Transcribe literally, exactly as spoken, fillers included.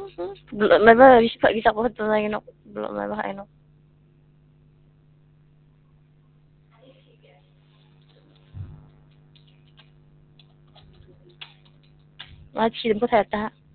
Belum, memang bisa bisa ko to na yun. Belum memang ano. Mà chỉ một thể ta